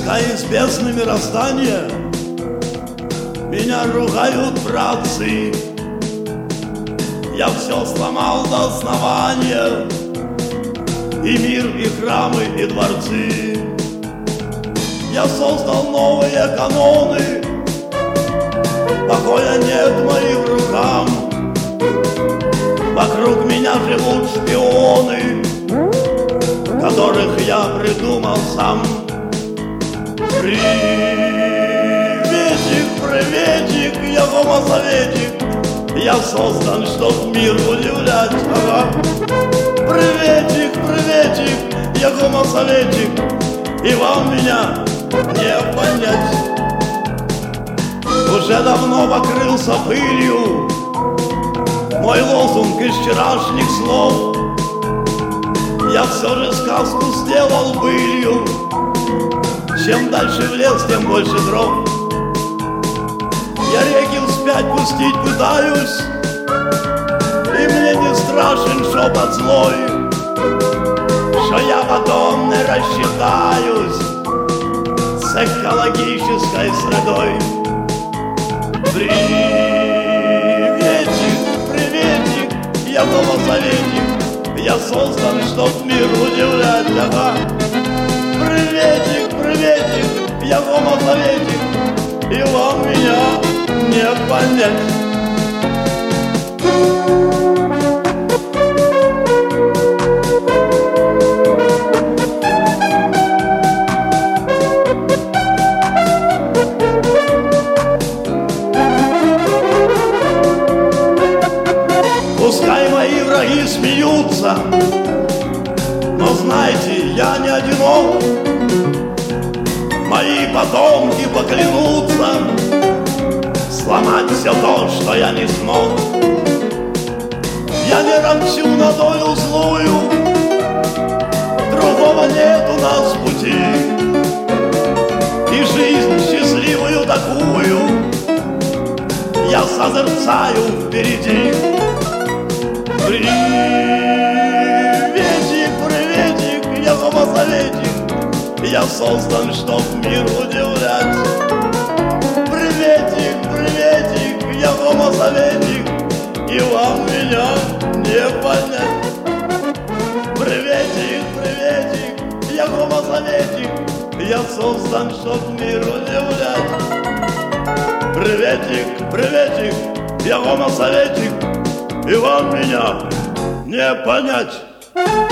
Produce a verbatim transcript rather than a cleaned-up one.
Пускай из бездны мироздания меня ругают братцы, я все сломал до основания, и мир, и храмы, и дворцы. Я создал новые каноны, покоя нет моим рукам. Вокруг меня живут шпионы, которых я придумал сам. Приветик, приветик, я гомосоветик, я создан, чтоб мир удивлять. Ага. Приветик, приветик, я гомосоветик, и вам меня не понять. Уже давно покрылся пылью мой лозунг из вчерашних слов. Я все же сказку сделал былью, чем дальше в лес, тем больше дров. Я реки вспять пустить пытаюсь, и мне не страшен шепот злой, что я потом не рассчитаюсь с экологической средой. Приветик, приветик, я гомосоветик, я создан, чтоб мир удивлять. Ага. Приветик, приветик, я гомосоветик, и вам меня не понять. Пускай мои враги смеются, но знайте, я не одинок. Мои потомки поклянутся сломать все то, что я не смог. Я не ромчу на долю злую, другого нет у нас пути, и жизнь счастливую такую я созерцаю впереди. Приветик, приветик, я гомосоветик, я создан, чтоб мир удивлять. Приветик, приветик, я гомосоветик, и вам меня не понять. Приветик, приветик, я гомосоветик, я создан, чтоб мир удивлять. Приветик, приветик, я гомосоветик, и вам меня не понять.